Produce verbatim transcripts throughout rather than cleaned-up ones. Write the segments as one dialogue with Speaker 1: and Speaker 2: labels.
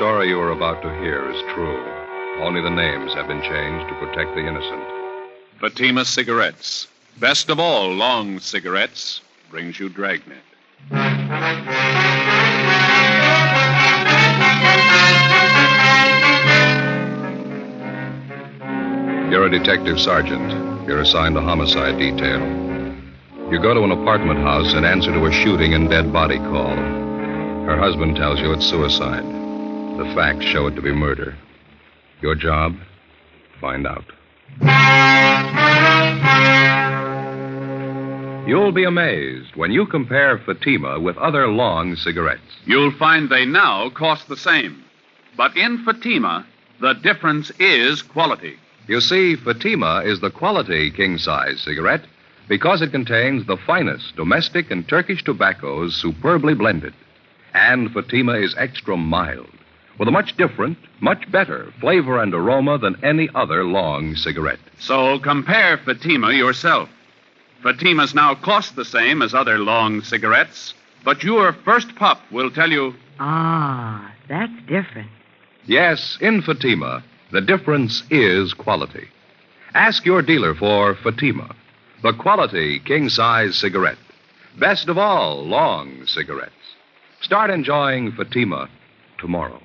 Speaker 1: story you are about to hear is true. Only the names have been changed to protect the innocent.
Speaker 2: Fatima Cigarettes, best of all long cigarettes, brings you Dragnet.
Speaker 1: You're a detective sergeant. You're assigned a homicide detail. You go to an apartment house and answer to a shooting and dead body call. Her husband tells you it's suicide. The facts show it to be murder. Your job? Find out. You'll be amazed when you compare Fatima with other long cigarettes.
Speaker 2: You'll find they now cost the same. But in Fatima, the difference is quality.
Speaker 1: You see, Fatima is the quality king-size cigarette because it contains the finest domestic and Turkish tobaccos superbly blended. And Fatima is extra mild, with a much different, much better flavor and aroma than any other long cigarette.
Speaker 2: So compare Fatima yourself. Fatimas now cost the same as other long cigarettes, but your first puff will tell you...
Speaker 3: Ah, that's different.
Speaker 1: Yes, in Fatima, the difference is quality. Ask your dealer for Fatima, the quality king-size cigarette. Best of all long cigarettes. Start enjoying Fatima tomorrow.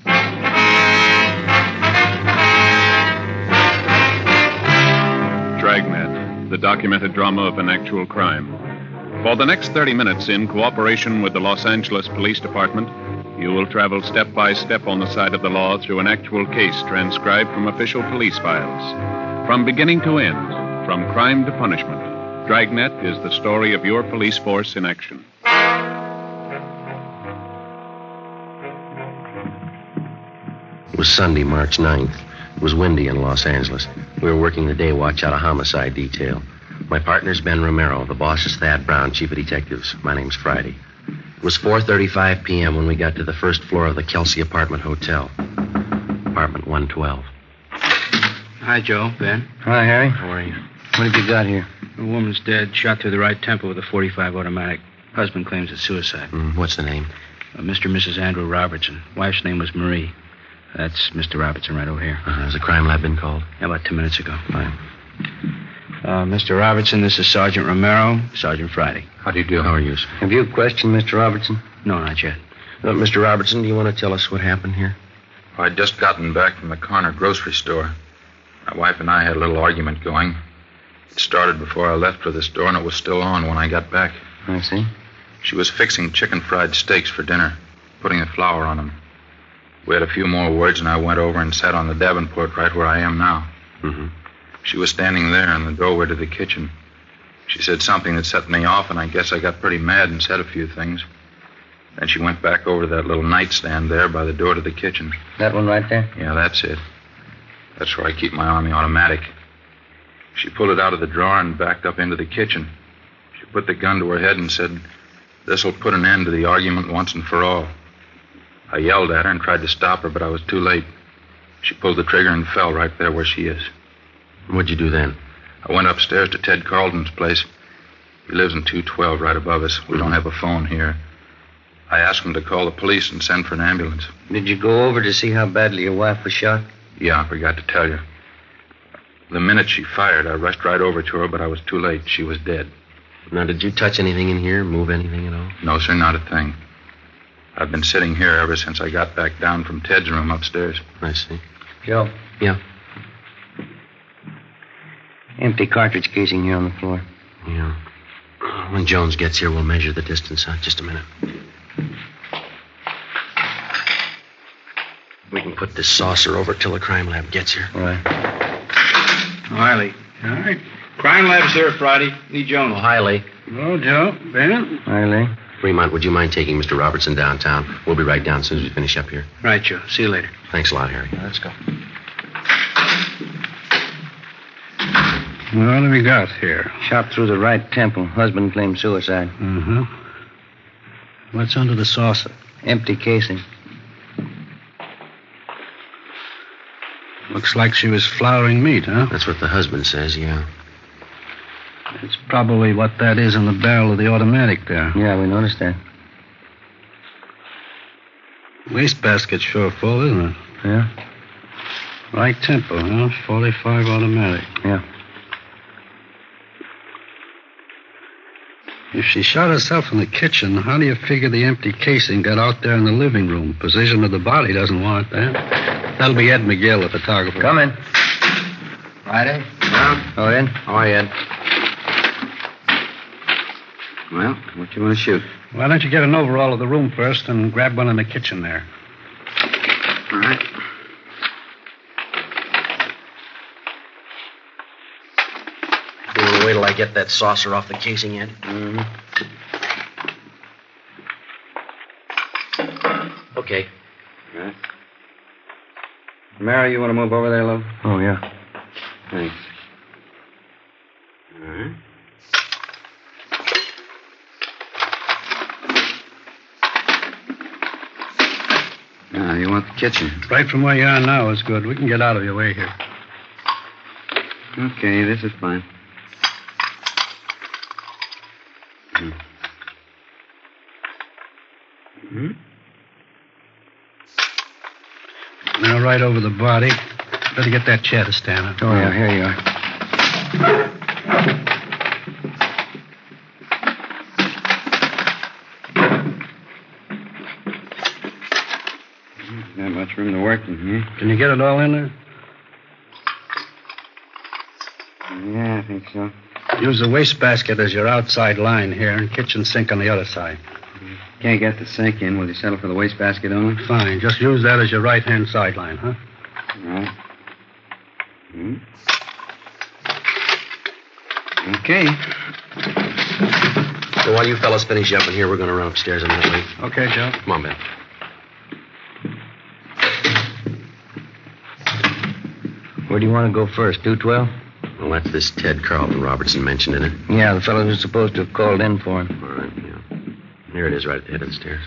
Speaker 2: Dragnet, the documented drama of an actual crime. For the next thirty minutes, in cooperation with the Los Angeles Police Department, you will travel step by step on the side of the law through an actual case transcribed from official police files. From beginning to end, from crime to punishment, Dragnet is the story of your police force in action.
Speaker 4: It was Sunday, March ninth. It was windy in Los Angeles. We were working the day watch out of homicide detail. My partner's Ben Romero. The boss is Thad Brown, chief of detectives. My name's Friday. It was four thirty-five p.m. when we got to the first floor of the Kelsey Apartment Hotel. Apartment one twelve.
Speaker 5: Hi, Joe. Ben.
Speaker 4: Hi, Harry.
Speaker 5: How are you?
Speaker 4: What have you got here?
Speaker 5: A woman's dead, shot through the right temple with a forty-five automatic. Husband claims it's suicide.
Speaker 4: Mm, what's the name?
Speaker 5: Uh, Mister and Missus Andrew Robertson. Wife's name was Marie. That's Mister Robertson right over here.
Speaker 4: Uh, has the crime lab been called?
Speaker 5: Yeah, about ten minutes ago.
Speaker 4: Fine.
Speaker 5: Uh, Mister Robertson, this is Sergeant Romero, Sergeant Friday.
Speaker 4: How do you do? How are you?
Speaker 6: Have you questioned Mister Robertson?
Speaker 5: No, not yet.
Speaker 4: Uh, Mister Robertson, do you want to tell us what happened here?
Speaker 7: Well, I'd just gotten back from the corner grocery store. My wife and I had a little argument going. It started before I left for the store, and it was still on when I got back.
Speaker 6: I see.
Speaker 7: She was fixing chicken fried steaks for dinner, putting the flour on them. We had a few more words, and I went over and sat on the Davenport right where I am now.
Speaker 4: Mm-hmm.
Speaker 7: She was standing there in the doorway to the kitchen. She said something that set me off, and I guess I got pretty mad and said a few things. Then she went back over to that little nightstand there by the door to the kitchen.
Speaker 6: That one right there?
Speaker 7: Yeah, that's it. That's where I keep my Army automatic. She pulled it out of the drawer and backed up into the kitchen. She put the gun to her head and said, "This'll put an end to the argument once and for all." I yelled at her and tried to stop her, but I was too late. She pulled the trigger and fell right there where she is.
Speaker 4: What'd you do then?
Speaker 7: I went upstairs to Ted Carlton's place. He lives in two twelve right above us. We don't have a phone here. I asked him to call the police and send for an ambulance.
Speaker 6: Did you go over to see how badly your wife was shot?
Speaker 7: Yeah, I forgot to tell you. The minute she fired, I rushed right over to her, but I was too late. She was dead.
Speaker 4: Now, did you touch anything in here, move anything at all?
Speaker 7: No, sir, not a thing. I've been sitting here ever since I got back down from Ted's room upstairs.
Speaker 4: I see.
Speaker 6: Joe.
Speaker 4: Yeah.
Speaker 6: Empty cartridge casing here on the floor.
Speaker 4: Yeah. When Jones gets here, we'll measure the distance. Uh, just a minute. We can put this saucer over till the crime lab gets here.
Speaker 6: All right.
Speaker 5: Oh, hi, Lee. All right. Crime lab's here Friday. Lee Jones.
Speaker 4: Oh, hi, Lee.
Speaker 5: Hello, Joe. Ben?
Speaker 6: Hi, Lee.
Speaker 4: Fremont, would you mind taking Mister Robertson downtown? We'll be right down as soon as we finish up here.
Speaker 5: Right, Joe. See you later.
Speaker 4: Thanks a lot, Harry. Let's go.
Speaker 5: What do we got here?
Speaker 6: Shot through the right temple. Husband claimed suicide.
Speaker 5: Uh-huh. What's under the saucer?
Speaker 6: Empty casing.
Speaker 5: Looks like she was flouring meat, huh?
Speaker 4: That's what the husband says, yeah.
Speaker 5: It's probably what that is in the barrel of the automatic there.
Speaker 6: Yeah, we noticed that.
Speaker 5: Wastebasket's sure full, isn't it?
Speaker 6: Yeah?
Speaker 5: Right tempo, huh? forty-five automatic.
Speaker 6: Yeah.
Speaker 5: If she shot herself in the kitchen, how do you figure the empty casing got out there in the living room? Position of the body doesn't warrant that. That'll be Ed McGill, the photographer.
Speaker 6: Come in.
Speaker 4: Friday?
Speaker 6: Yeah? Go in.
Speaker 4: Hi, Ed. Well, what you want to shoot?
Speaker 5: Why don't you get an overall of the room first and grab one in the kitchen there?
Speaker 4: All right. You want to wait till I get that saucer off the casing, Ed?
Speaker 6: Mm-hmm.
Speaker 4: Okay.
Speaker 6: All right. Mary, you want to move over there, love? Oh, yeah.
Speaker 4: Thanks. All right.
Speaker 6: Now, you want the kitchen?
Speaker 5: Right from where you are now is good. We can get out of your way here.
Speaker 6: Okay, this is fine.
Speaker 5: Hmm? Now, right over the body. Better get that chair to stand up.
Speaker 6: Oh, yeah, here you are. Not much room to work in here.
Speaker 5: Can you get it all in there?
Speaker 6: Yeah, I think so.
Speaker 5: Use the wastebasket as your outside line here and kitchen sink on the other side.
Speaker 6: Can't get the sink in. Will you settle for the wastebasket only?
Speaker 5: Fine. Just use that as your right-hand sideline, huh?
Speaker 6: All right. Hmm. Okay.
Speaker 4: So while you fellas finish up in here, we're going to run upstairs a minute late.
Speaker 5: Okay, Joe.
Speaker 4: Come on, Ben.
Speaker 6: Where do you want to go first? two twelve?
Speaker 4: Well, that's this Ted Carlton Robertson mentioned in it.
Speaker 6: Yeah, the fellow who's supposed to have called in for him.
Speaker 4: All right, yeah. Here it is, right at the head of the stairs.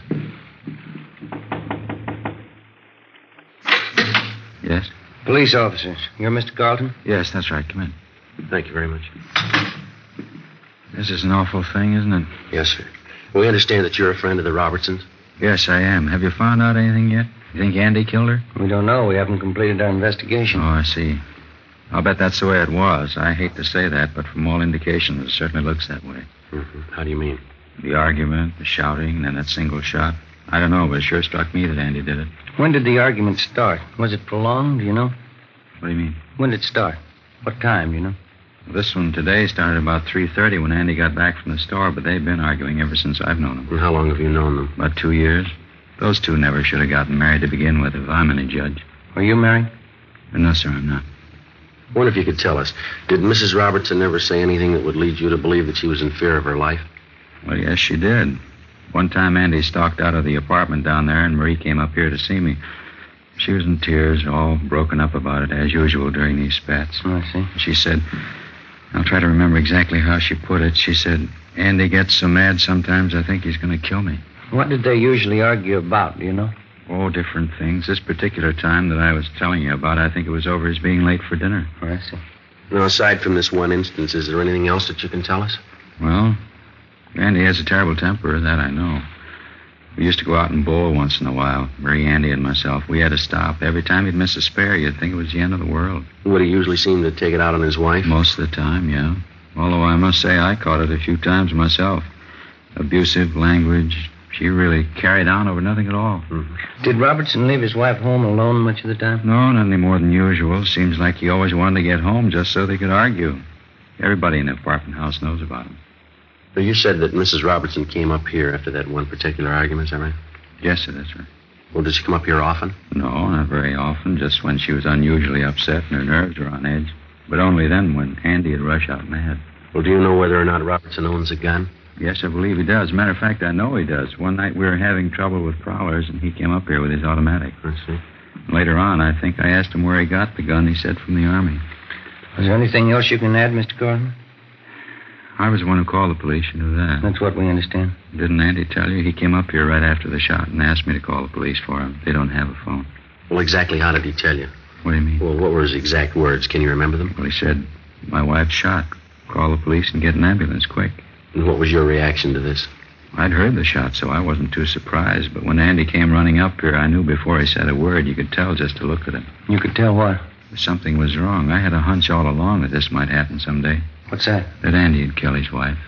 Speaker 6: Yes? Police officers. You're Mister Carlton?
Speaker 8: Yes, that's right. Come in.
Speaker 4: Thank you very much.
Speaker 8: This is an awful thing, isn't it?
Speaker 4: Yes, sir. We understand that you're a friend of the Robertsons.
Speaker 8: Yes, I am. Have you found out anything yet? You think Andy killed her?
Speaker 6: We don't know. We haven't completed our investigation.
Speaker 8: Oh, I see. I'll bet that's the way it was. I hate to say that, but from all indications, it certainly looks that way.
Speaker 4: Mm-hmm. How do you mean?
Speaker 8: The argument, the shouting, and then that single shot. I don't know, but it sure struck me that Andy did it.
Speaker 6: When did the argument start? Was it prolonged, do you know?
Speaker 8: What do you mean?
Speaker 6: When did it start? What time, do you know?
Speaker 8: This one today started about three thirty when Andy got back from the store, but they've been arguing ever since I've known them.
Speaker 4: And how long have you known them?
Speaker 8: About two years. Those two never should have gotten married to begin with, if I'm any judge.
Speaker 6: Are you married?
Speaker 8: No, sir, I'm not.
Speaker 4: I wonder if you could tell us. Did Missus Robertson ever say anything that would lead you to believe that she was in fear of her life?
Speaker 8: Well, yes, she did. One time Andy stalked out of the apartment down there, and Marie came up here to see me. She was in tears, all broken up about it, as usual during these spats.
Speaker 6: Oh, I see.
Speaker 8: She said, I'll try to remember exactly how she put it. She said, Andy gets so mad sometimes I think he's going to kill me.
Speaker 6: What did they usually argue about, do you know?
Speaker 8: Oh, different things. This particular time that I was telling you about, I think it was over his being late for dinner.
Speaker 6: Oh, I see.
Speaker 4: Now, aside from this one instance, is there anything else that you can tell us?
Speaker 8: Well, Andy has a terrible temper, that I know. We used to go out and bowl once in a while, Marie, Andy, and myself. We had to stop. Every time he'd miss a spare, you'd think it was the end of the world.
Speaker 4: Would he usually seem to take it out on his wife?
Speaker 8: Most of the time, yeah. Although I must say I caught it a few times myself. Abusive language. She really carried on over nothing at all.
Speaker 6: Mm-hmm. Did Robertson leave his wife home alone much of the time?
Speaker 8: No, not any more than usual. Seems like he always wanted to get home just so they could argue. Everybody in the apartment house knows about him.
Speaker 4: So you said that Missus Robertson came up here after that one particular argument, is that right?
Speaker 8: Yes, sir, that's right.
Speaker 4: Well, did she come up here often?
Speaker 8: No, not very often. Just when she was unusually upset and her nerves were on edge. But only then when Andy would rush out mad.
Speaker 4: Well, do you know whether or not Robertson owns a gun?
Speaker 8: Yes, I believe he does. Matter of fact, I know he does. One night we were having trouble with prowlers, and he came up here with his automatic.
Speaker 4: I see.
Speaker 8: Later on, I think I asked him where he got the gun. He said from the Army.
Speaker 6: Was there anything else you can add, Mister Carlton?
Speaker 8: I was the one who called the police. You knew that.
Speaker 6: That's what we understand.
Speaker 8: Didn't Andy tell you? He came up here right after the shot and asked me to call the police for him. They don't have a phone.
Speaker 4: Well, exactly how did he tell you?
Speaker 8: What do you mean?
Speaker 4: Well, what were his exact words? Can you remember them?
Speaker 8: Well, he said, my wife's shot. Call the police and get an ambulance quick.
Speaker 4: And what was your reaction to this?
Speaker 8: I'd heard the shot, so I wasn't too surprised. But when Andy came running up here, I knew before he said a word. You could tell just to look at him.
Speaker 6: You could tell what?
Speaker 8: Something was wrong. I had a hunch all along that this might happen someday.
Speaker 6: What's that?
Speaker 8: That Andy would kill his wife.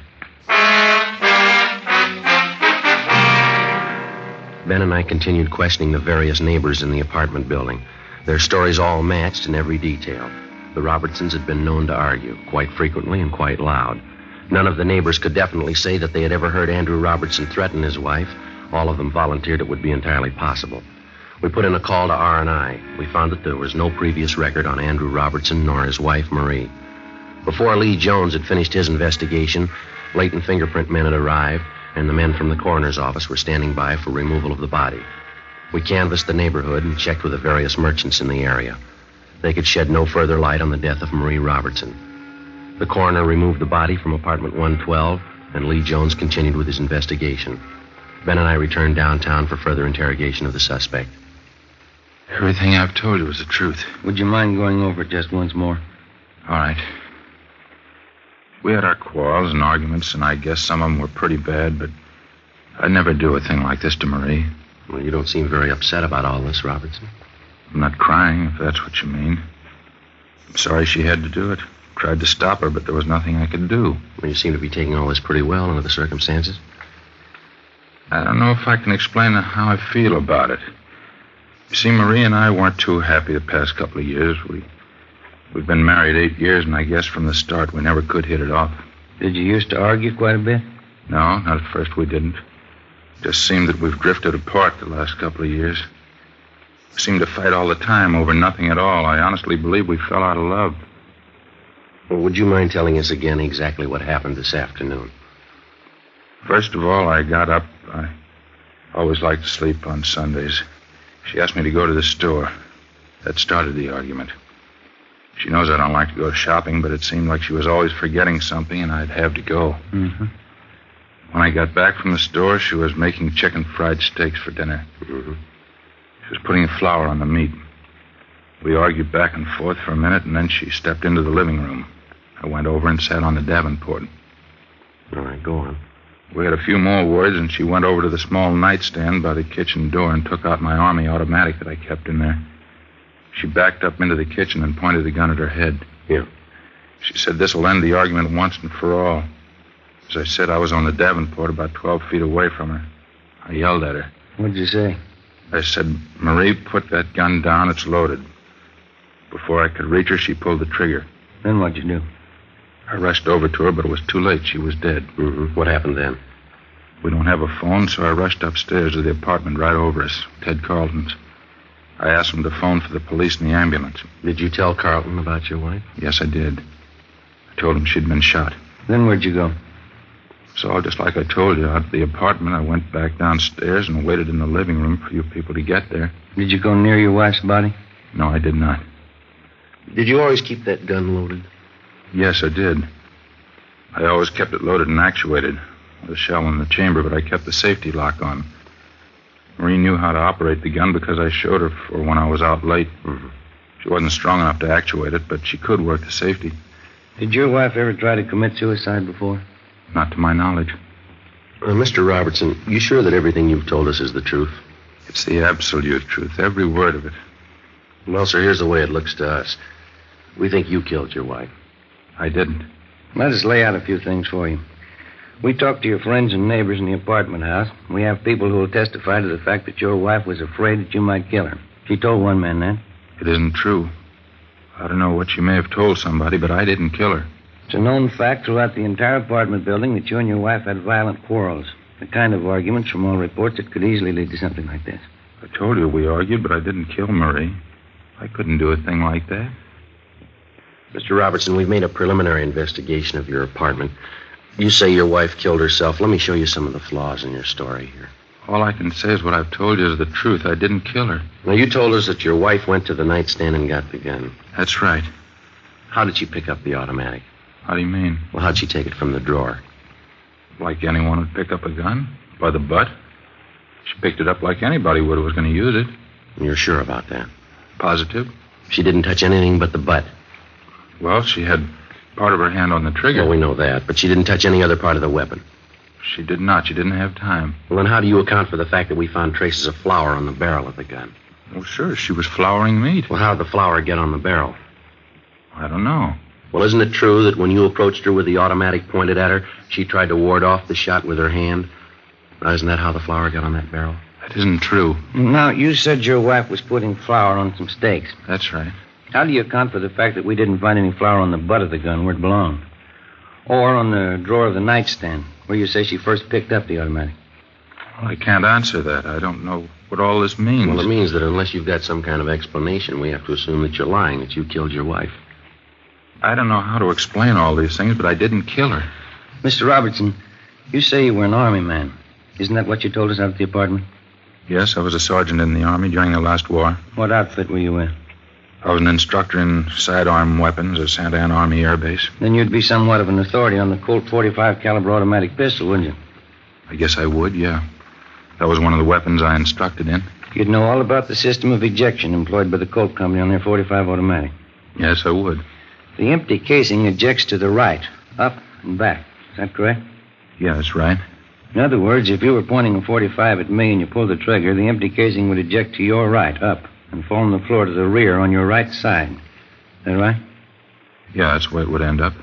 Speaker 4: Ben and I continued questioning the various neighbors in the apartment building. Their stories all matched in every detail. The Robertsons had been known to argue, quite frequently and quite loud. None of the neighbors could definitely say that they had ever heard Andrew Robertson threaten his wife. All of them volunteered it would be entirely possible. We put in a call to R and I. We found that there was no previous record on Andrew Robertson nor his wife, Marie. Before Lee Jones had finished his investigation, latent fingerprint men had arrived, and the men from the coroner's office were standing by for removal of the body. We canvassed the neighborhood and checked with the various merchants in the area. They could shed no further light on the death of Marie Robertson. The coroner removed the body from apartment one twelve, and Lee Jones continued with his investigation. Ben and I returned downtown for further interrogation of the suspect.
Speaker 7: Everything I've told you is the truth.
Speaker 6: Would you mind going over it just once more?
Speaker 7: All right. We had our quarrels and arguments, and I guess some of them were pretty bad, but I'd never do a thing like this to Marie.
Speaker 4: Well, you don't seem very upset about all this, Robertson.
Speaker 7: I'm not crying, if that's what you mean. I'm sorry she had to do it. Tried to stop her, but there was nothing I could do.
Speaker 4: Well, you seem to be taking all this pretty well under the circumstances.
Speaker 7: I don't know if I can explain how I feel about it. You see, Marie and I weren't too happy the past couple of years. We, we've been married eight years, and I guess from the start we never could hit it off.
Speaker 6: Did you used to argue quite a bit?
Speaker 7: No, not at first we didn't. It just seemed that we've drifted apart the last couple of years. We seemed to fight all the time over nothing at all. I honestly believe we fell out of love.
Speaker 4: Well, would you mind telling us again exactly what happened this afternoon?
Speaker 7: First of all, I got up. I always liked to sleep on Sundays. She asked me to go to the store. That started the argument. She knows I don't like to go shopping, but it seemed like she was always forgetting something, and I'd have to go.
Speaker 6: Mm-hmm.
Speaker 7: When I got back from the store, she was making chicken fried steaks for dinner.
Speaker 4: Mm-hmm.
Speaker 7: She was putting flour on the meat. We argued back and forth for a minute, and then she stepped into the living room. I went over and sat on the Davenport.
Speaker 4: All right, go on.
Speaker 7: We had a few more words, and she went over to the small nightstand by the kitchen door and took out my Army automatic that I kept in there. She backed up into the kitchen and pointed the gun at her head.
Speaker 4: Here.
Speaker 7: She said this will end the argument once and for all. As I said, I was on the Davenport about twelve feet away from her. I yelled at her.
Speaker 6: What'd you say?
Speaker 7: I said, Marie, put that gun down. It's loaded. Before I could reach her, she pulled the trigger.
Speaker 6: Then what'd you do?
Speaker 7: I rushed over to her, but it was too late. She was dead.
Speaker 4: Mm-hmm. What happened then?
Speaker 7: We don't have a phone, so I rushed upstairs to the apartment right over us, Ted Carlton's. I asked him to phone for the police and the ambulance.
Speaker 4: Did you tell Carlton about your wife?
Speaker 7: Yes, I did. I told him she'd been shot.
Speaker 6: Then where'd you go?
Speaker 7: So, just like I told you, out of the apartment, I went back downstairs and waited in the living room for you people to get there.
Speaker 6: Did you go near your wife's body?
Speaker 7: No, I did not.
Speaker 4: Did you always keep that gun loaded?
Speaker 7: Yes, I did. I always kept it loaded and actuated, with a shell in the chamber, but I kept the safety lock on. Marie knew how to operate the gun because I showed her for when I was out late.
Speaker 4: Mm-hmm.
Speaker 7: She wasn't strong enough to actuate it, but she could work the safety.
Speaker 6: Did your wife ever try to commit suicide before?
Speaker 7: Not to my knowledge.
Speaker 4: Uh, Mister Robertson, you sure that everything you've told us is the truth?
Speaker 7: It's the absolute truth, every word of it.
Speaker 4: Well, sir, here's the way it looks to us. We think you killed your wife.
Speaker 7: I didn't.
Speaker 6: Let us lay out a few things for you. We talked to your friends and neighbors in the apartment house. We have people who will testify to the fact that your wife was afraid that you might kill her. She told one man that.
Speaker 7: It isn't true. I don't know what she may have told somebody, but I didn't kill her.
Speaker 6: It's a known fact throughout the entire apartment building that you and your wife had violent quarrels. The kind of arguments, from all reports, that could easily lead to something like this.
Speaker 7: I told you we argued, but I didn't kill Marie. I couldn't do a thing like that.
Speaker 4: Mister Robertson, we've made a preliminary investigation of your apartment. You say your wife killed herself. Let me show you some of the flaws in your story here.
Speaker 7: All I can say is what I've told you is the truth. I didn't kill her.
Speaker 4: Now, you told us that your wife went to the nightstand and got the gun.
Speaker 7: That's right.
Speaker 4: How did she pick up the automatic?
Speaker 7: How do you mean?
Speaker 4: Well, how'd she take it from the drawer?
Speaker 7: Like anyone would pick up a gun? By the butt? She picked it up like anybody would who was going to use it.
Speaker 4: You're sure about that?
Speaker 7: Positive.
Speaker 4: She didn't touch anything but the butt.
Speaker 7: Well, she had part of her hand on the trigger.
Speaker 4: Well, we know that, but she didn't touch any other part of the weapon.
Speaker 7: She did not. She didn't have time.
Speaker 4: Well, then how do you account for the fact that we found traces of flour on the barrel of the gun?
Speaker 7: Well, sure, she was flouring meat.
Speaker 4: Well, how did the flour get on the barrel?
Speaker 7: I don't know.
Speaker 4: Well, isn't it true that when you approached her with the automatic pointed at her, she tried to ward off the shot with her hand? Now, isn't that how the flour got on that barrel?
Speaker 7: That isn't true.
Speaker 6: Now, you said your wife was putting flour on some steaks.
Speaker 7: That's right.
Speaker 6: How do you account for the fact that we didn't find any flour on the butt of the gun where it belonged? Or on the drawer of the nightstand, where you say she first picked up the automatic?
Speaker 7: Well, I can't answer that. I don't know what all this means.
Speaker 4: Well, it means that unless you've got some kind of explanation, we have to assume that you're lying, that you killed your wife.
Speaker 7: I don't know how to explain all these things, but I didn't kill her.
Speaker 6: Mister Robertson, you say you were an Army man. Isn't that what you told us out at the apartment?
Speaker 7: Yes, I was a sergeant in the Army during the last war.
Speaker 6: What outfit were you in?
Speaker 7: I was an instructor in sidearm weapons at Santa Ana Army Air Base.
Speaker 6: Then you'd be somewhat of an authority on the Colt forty-five caliber automatic pistol, wouldn't you?
Speaker 7: I guess I would, yeah. That was one of the weapons I instructed in.
Speaker 6: You'd know all about the system of ejection employed by the Colt Company on their forty-five automatic.
Speaker 7: Yes, I would.
Speaker 6: The empty casing ejects to the right, up and back. Is that correct?
Speaker 7: Yeah, that's right.
Speaker 6: In other words, if you were pointing a forty-five at me and you pulled the trigger, the empty casing would eject to your right, up, and fall on the floor to the rear on your right side. Is that right?
Speaker 7: Yeah, that's where it would end up.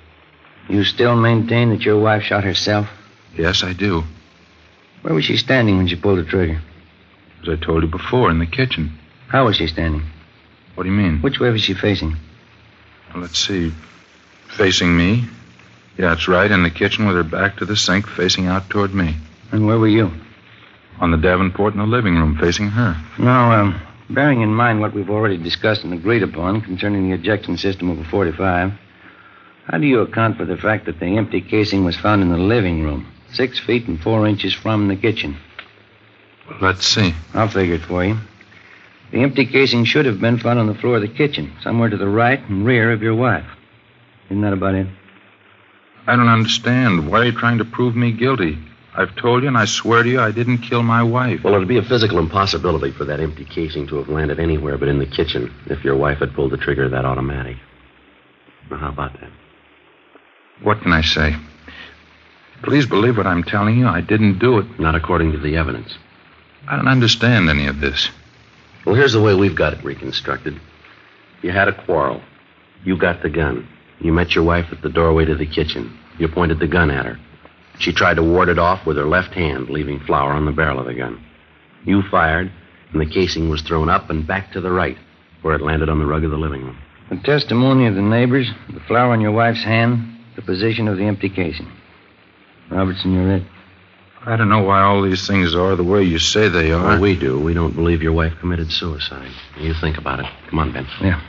Speaker 6: You still maintain that your wife shot herself?
Speaker 7: Yes, I do.
Speaker 6: Where was she standing when she pulled the trigger?
Speaker 7: As I told you before, in the kitchen.
Speaker 6: How was she standing?
Speaker 7: What do you mean?
Speaker 6: Which way was she facing?
Speaker 7: Well, let's see. Facing me. Yeah, that's right, in the kitchen with her back to the sink, facing out toward me.
Speaker 6: And where were you?
Speaker 7: On the Davenport in the living room, facing her.
Speaker 6: Now, um, bearing in mind what we've already discussed and agreed upon concerning the ejection system of a forty-five, how do you account for the fact that the empty casing was found in the living room, six feet and four inches from the kitchen?
Speaker 7: Well, let's see.
Speaker 6: I'll figure it for you. The empty casing should have been found on the floor of the kitchen, somewhere to the right and rear of your wife. Isn't that about it?
Speaker 7: I don't understand. Why are you trying to prove me guilty? I've told you, and I swear to you, I didn't kill my wife.
Speaker 4: Well, it'd be a physical impossibility for that empty casing to have landed anywhere but in the kitchen if your wife had pulled the trigger of that automatic. Now, how about that?
Speaker 7: What can I say? Please believe what I'm telling you. I didn't do it.
Speaker 4: Not according to the evidence.
Speaker 7: I don't understand any of this.
Speaker 4: Well, here's the way we've got it reconstructed. You had a quarrel. You got the gun. You met your wife at the doorway to the kitchen. You pointed the gun at her. She tried to ward it off with her left hand, leaving flour on the barrel of the gun. You fired, and the casing was thrown up and back to the right, where it landed on the rug of the living room.
Speaker 6: The testimony of the neighbors, the flour on your wife's hand, the position of the empty casing. Robertson, you're it.
Speaker 7: I don't know why all these things are the way you say they are.
Speaker 4: Well, we do. We don't believe your wife committed suicide. You think about it. Come on, Ben.
Speaker 6: Yeah.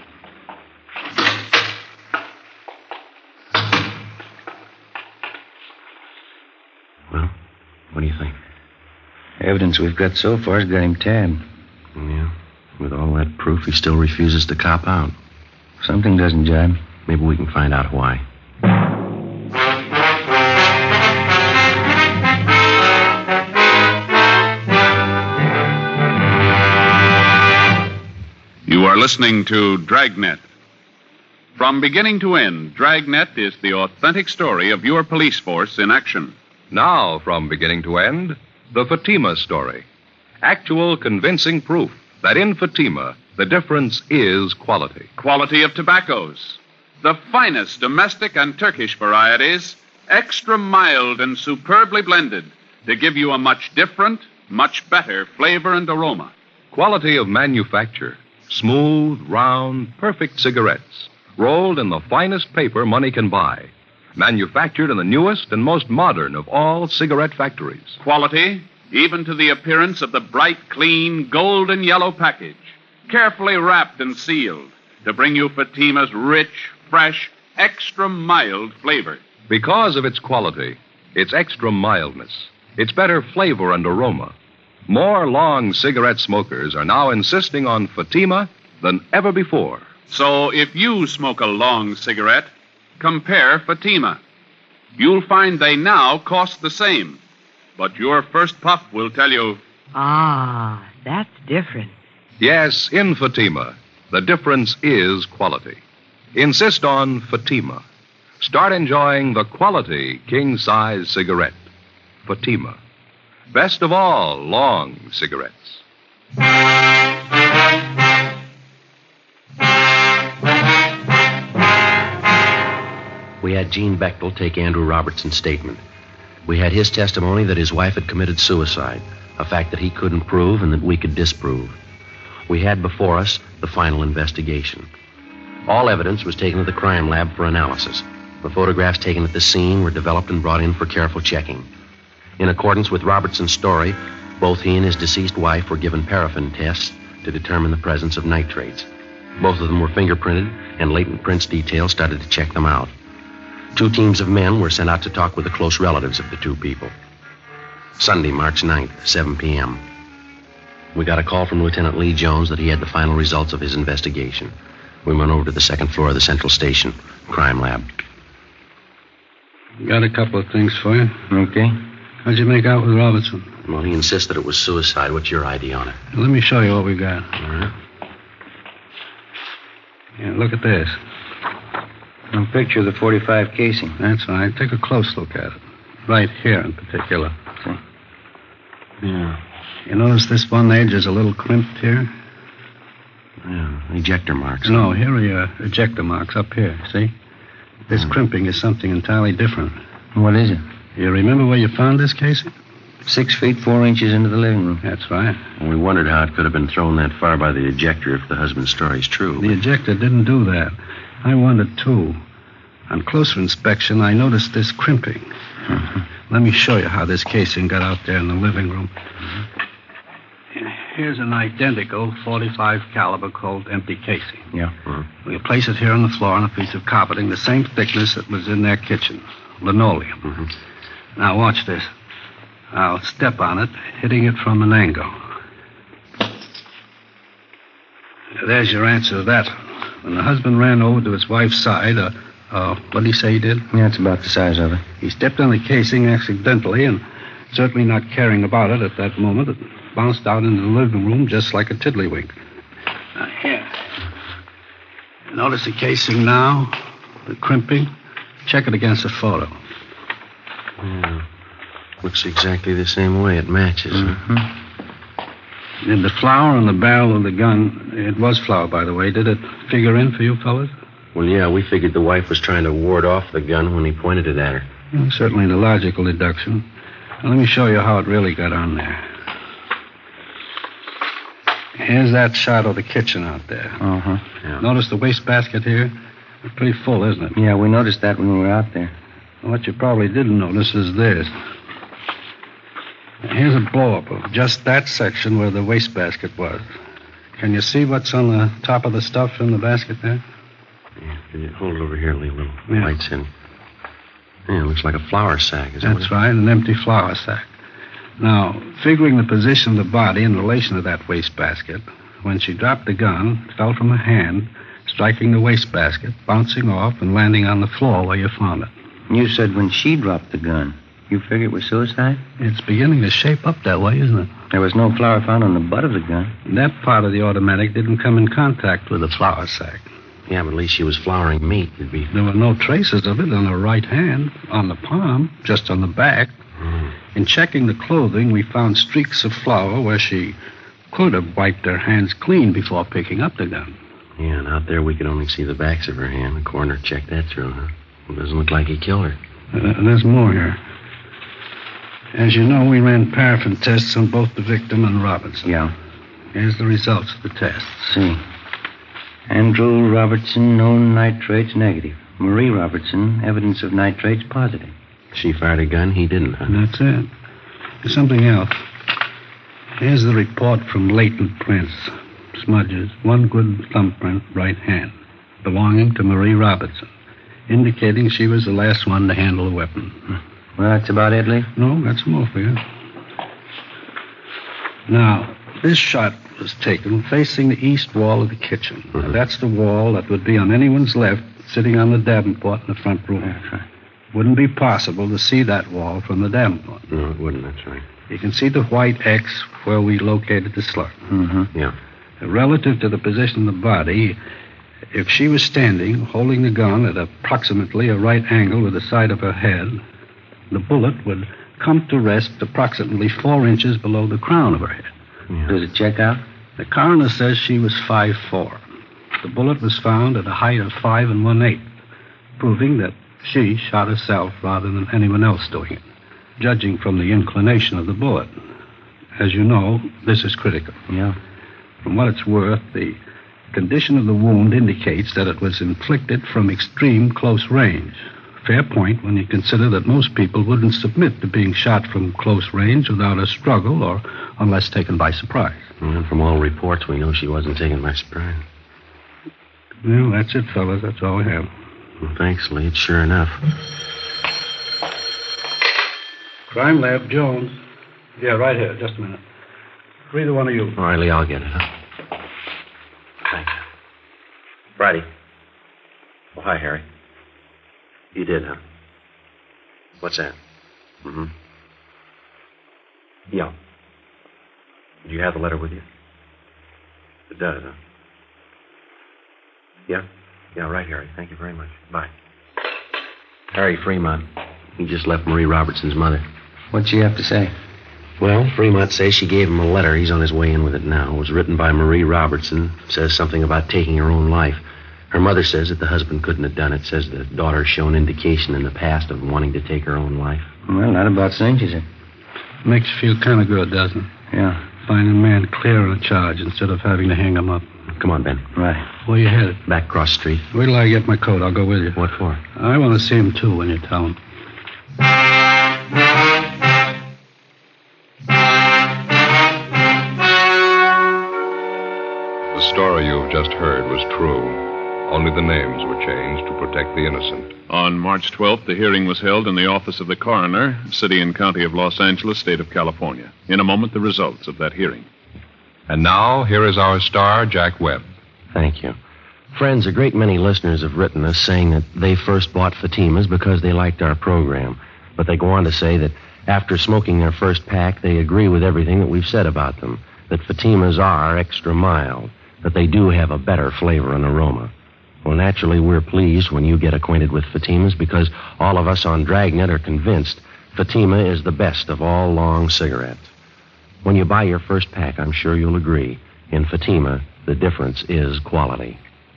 Speaker 4: Well, what do you think?
Speaker 6: Evidence we've got so far has got him tabbed.
Speaker 4: Yeah. With all that proof, he still refuses to cop out.
Speaker 6: Something doesn't jibe.
Speaker 4: Maybe we can find out why.
Speaker 2: You are listening to Dragnet. From beginning to end, Dragnet is the authentic story of your police force in action.
Speaker 1: Now, from beginning to end, the Fatima story. Actual convincing proof that in Fatima, the difference is quality.
Speaker 2: Quality of tobaccos. The finest domestic and Turkish varieties, extra mild and superbly blended to give you a much different, much better flavor and aroma.
Speaker 1: Quality of manufacture. Smooth, round, perfect cigarettes, rolled in the finest paper money can buy. Manufactured in the newest and most modern of all cigarette factories.
Speaker 2: Quality, even to the appearance of the bright, clean, golden yellow package, carefully wrapped and sealed to bring you Fatima's rich, fresh, extra mild flavor.
Speaker 1: Because of its quality, its extra mildness, its better flavor and aroma, more long cigarette smokers are now insisting on Fatima than ever before.
Speaker 2: So if you smoke a long cigarette, compare Fatima. You'll find they now cost the same. But your first puff will tell you...
Speaker 3: Ah, that's different.
Speaker 1: Yes, in Fatima, the difference is quality. Insist on Fatima. start enjoying the quality king-size cigarette, Fatima. Best of all, long cigarettes.
Speaker 4: We had Gene Bechtel take Andrew Robertson's statement. We had his testimony that his wife had committed suicide, a fact that he couldn't prove and that we could disprove. We had before us the final investigation. All evidence was taken to the crime lab for analysis. The photographs taken at the scene were developed and brought in for careful checking. In accordance with Robertson's story, both he and his deceased wife were given paraffin tests to determine the presence of nitrates. Both of them were fingerprinted, and latent prints detail started to check them out. Two teams of men were sent out to talk with the close relatives of the two people. Sunday, March ninth, seven p.m. We got a call from Lieutenant Lee Jones that he had the final results of his investigation. We went over to the second floor of the Central Station, crime lab.
Speaker 5: Got a couple of things for you.
Speaker 6: Okay.
Speaker 5: How'd you make out with Robertson?
Speaker 4: Well, he insists that it was suicide. What's your I D on it?
Speaker 5: Let me show you what we got.
Speaker 4: All right.
Speaker 5: Yeah, look at this.
Speaker 6: A picture of the forty-five casing.
Speaker 5: That's right. Take a close look at it. Right here in particular.
Speaker 6: See?
Speaker 5: Yeah. You notice this one edge is a little crimped here?
Speaker 4: Yeah, ejector marks.
Speaker 5: No, here are your ejector marks up here, see? This
Speaker 4: Hmm.
Speaker 5: crimping is something entirely different.
Speaker 6: What is it?
Speaker 5: You remember where you found this casing?
Speaker 6: Six feet, four inches into the living room.
Speaker 5: That's right.
Speaker 4: And we wondered how it could have been thrown that far by the ejector if the husband's story's true.
Speaker 5: The ejector didn't do that. I wondered, too. On closer inspection, I noticed this crimping.
Speaker 6: Mm-hmm.
Speaker 5: Let me show you how this casing got out there in the living room. Here's an identical forty-five caliber Colt empty casing.
Speaker 6: Yeah.
Speaker 4: Hmm.
Speaker 5: We'll place it here on the floor on a piece of carpeting the same thickness that was in their kitchen. Linoleum.
Speaker 4: Mm-hmm.
Speaker 5: Now, watch this. I'll step on it, hitting it from an angle. There's your answer to that. When the husband ran over to his wife's side, uh, uh, what did he say he did?
Speaker 6: Yeah, it's about the size of it.
Speaker 5: He stepped on the casing accidentally, and certainly not caring about it at that moment, it bounced out into the living room just like a tiddlywink. Now, here. Notice the casing now, the crimping. Check it against the photo.
Speaker 4: Yeah. Looks exactly the same way. It matches.
Speaker 6: Mm-hmm.
Speaker 5: Did the flour on the barrel of the gun, it was flour, by the way, did it figure in for you fellas?
Speaker 4: Well, yeah, we figured the wife was trying to ward off the gun when he pointed it at her.
Speaker 5: Well, certainly the logical deduction. Now, let me show you how it really got on there. Here's that shot of the kitchen out there.
Speaker 6: Uh-huh.
Speaker 4: Yeah.
Speaker 5: Notice the wastebasket here? It's pretty full, isn't it?
Speaker 6: Yeah, we noticed that when we were out there.
Speaker 5: What you probably didn't notice is this. Here's a blow-up of just that section where the wastebasket was. Can you see what's on the top of the stuff in the basket there?
Speaker 4: Yeah, can you hold it over here, leave a little
Speaker 5: Yeah.
Speaker 4: lights in. Yeah, it looks like a flour sack. Is that
Speaker 5: That's right, an empty flour sack. Now, figuring the position of the body in relation to that wastebasket, when she dropped the gun, it fell from her hand, striking the wastebasket, bouncing off, and landing on the floor where you found it.
Speaker 6: You said when she dropped the gun, you figured it was suicide?
Speaker 5: It's beginning to shape up that way, isn't it?
Speaker 6: There was no flour found on the butt of the gun.
Speaker 5: That part of the automatic didn't come in contact with the flour sack.
Speaker 4: Yeah, but at least she was flouring meat. It'd be...
Speaker 5: There were no traces of it on her right hand, on the palm, just on the back.
Speaker 4: Mm.
Speaker 5: In checking the clothing, we found streaks of flour where she could have wiped her hands clean before picking up the gun.
Speaker 4: Yeah, and out there we could only see the backs of her hand. The coroner checked that through, huh? It doesn't look like he killed her.
Speaker 5: Uh, there's more here. As you know, we ran paraffin tests on both the victim and Robertson.
Speaker 6: Yeah.
Speaker 5: Here's the results of the tests.
Speaker 6: See. Andrew Robertson, known nitrates negative. Marie Robertson, evidence of nitrates positive.
Speaker 4: She fired a gun, he didn't, huh?
Speaker 5: And that's it. There's something else. Here's the report from latent prints. Smudges. One good thumbprint, right hand, belonging to Marie Robertson, indicating she was the last one to handle a weapon.
Speaker 6: Well, that's about it, Lee?
Speaker 5: No, that's more for you. Now, this shot was taken facing the east wall of the kitchen.
Speaker 4: Mm-hmm.
Speaker 5: Now, that's the wall that would be on anyone's left, sitting on the Davenport in the front room.
Speaker 6: That's right.
Speaker 5: Wouldn't be possible to see that wall from the Davenport.
Speaker 4: No, it wouldn't, that's right.
Speaker 5: You can see the white X where we located the slug.
Speaker 6: Mm-hmm.
Speaker 4: Yeah.
Speaker 5: Relative to the position of the body, If she was standing, holding the gun at approximately a right angle with the side of her head, the bullet would come to rest approximately four inches below the crown of her head.
Speaker 6: Yeah. Does it check out?
Speaker 5: The coroner says she was five foot four. The bullet was found at a height of five and one-eighth, proving that she shot herself rather than anyone else doing it, judging from the inclination of the bullet. As you know, this is critical.
Speaker 6: Yeah.
Speaker 5: From what it's worth, the condition of the wound indicates that it was inflicted from extreme close range. Fair point when you consider that most people wouldn't submit to being shot from close range without a struggle or unless taken by surprise.
Speaker 4: And from all reports, we know she wasn't taken by surprise.
Speaker 5: Well, that's it, fellas. That's all we have.
Speaker 4: Well, thanks, Lee. It's sure enough.
Speaker 5: Crime Lab, Jones. Yeah, right here. Just a minute. Either one of you.
Speaker 4: All right, Lee, I'll get it, huh? Thanks. Friday. Oh, hi, Harry. You did, huh? What's that? Mm-hmm. Yeah. Do you have the letter with you? It does, huh? Yeah? Yeah, right, Harry. Thank you very much. Bye. Harry Fremont. He just left Marie Robertson's mother.
Speaker 6: What'd she have to say?
Speaker 4: Well, Fremont says she gave him a letter. He's on his way in with it now. It was written by Marie Robertson. Says something about taking her own life. Her mother says that the husband couldn't have done it. Says the daughter's shown indication in the past of wanting to take her own life.
Speaker 6: Well, not about cinches it.
Speaker 5: Makes you feel kind of good, doesn't it?
Speaker 6: Yeah.
Speaker 5: Finding a man clear on a charge instead of having to hang him up.
Speaker 4: Come on, Ben.
Speaker 6: Right.
Speaker 5: Where you headed?
Speaker 4: Back cross street.
Speaker 5: Wait till I get my coat. I'll go with you.
Speaker 4: What for?
Speaker 5: I want to see him, too, when you tell him.
Speaker 1: The story you've just heard was true. Only the names were changed to protect the innocent.
Speaker 2: On March twelfth, the hearing was held in the office of the coroner, City and County of Los Angeles, State of California. In a moment, the results of that hearing.
Speaker 1: And now, here is our star, Jack Webb.
Speaker 4: Thank you. Friends, a great many listeners have written us saying that they first bought Fatimas because they liked our program. But they go on to say that after smoking their first pack, they agree with everything that we've said about them. That Fatimas are extra mild. That they do have a better flavor and aroma. Well, naturally, we're pleased when you get acquainted with Fatimas because all of us on Dragnet are convinced Fatima is the best of all long cigarettes. When you buy your first pack, I'm sure you'll agree. In Fatima, the difference is quality.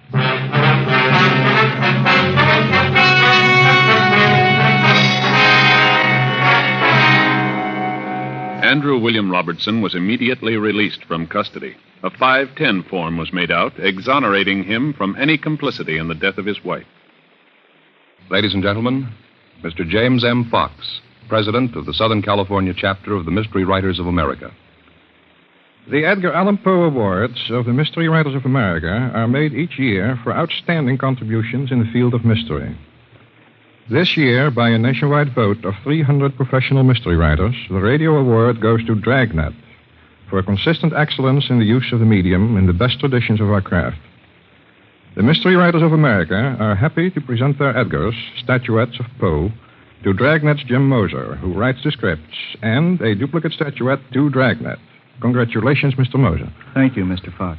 Speaker 2: Andrew William Robertson was immediately released from custody. A five ten form was made out, exonerating him from any complicity in the death of his wife.
Speaker 1: Ladies and gentlemen, Mister James M. Fox, president of the Southern California chapter of the Mystery Writers of America.
Speaker 9: The Edgar Allan Poe Awards of the Mystery Writers of America are made each year for outstanding contributions in the field of mystery. This year, by a nationwide vote of three hundred professional mystery writers, the radio award goes to Dragnet for consistent excellence in the use of the medium in the best traditions of our craft. The Mystery Writers of America are happy to present their Edgars, statuettes of Poe, to Dragnet's Jim Moser, who writes the scripts, and a duplicate statuette to Dragnet. Congratulations, Mister Moser.
Speaker 10: Thank you, Mister Fox.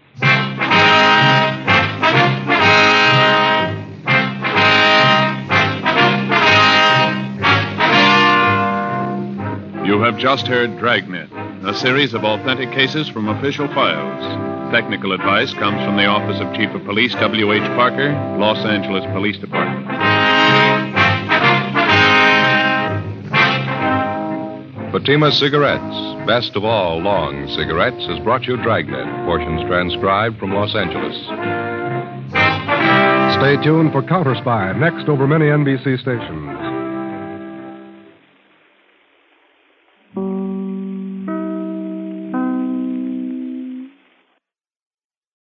Speaker 2: You have just heard Dragnet, a series of authentic cases from official files. Technical advice comes from the Office of Chief of Police W H Parker, Los Angeles Police Department.
Speaker 1: Fatima Cigarettes, best of all long cigarettes, has brought you Dragnet, portions transcribed from Los Angeles.
Speaker 11: Stay tuned for Counter Spy, next over many N B C stations.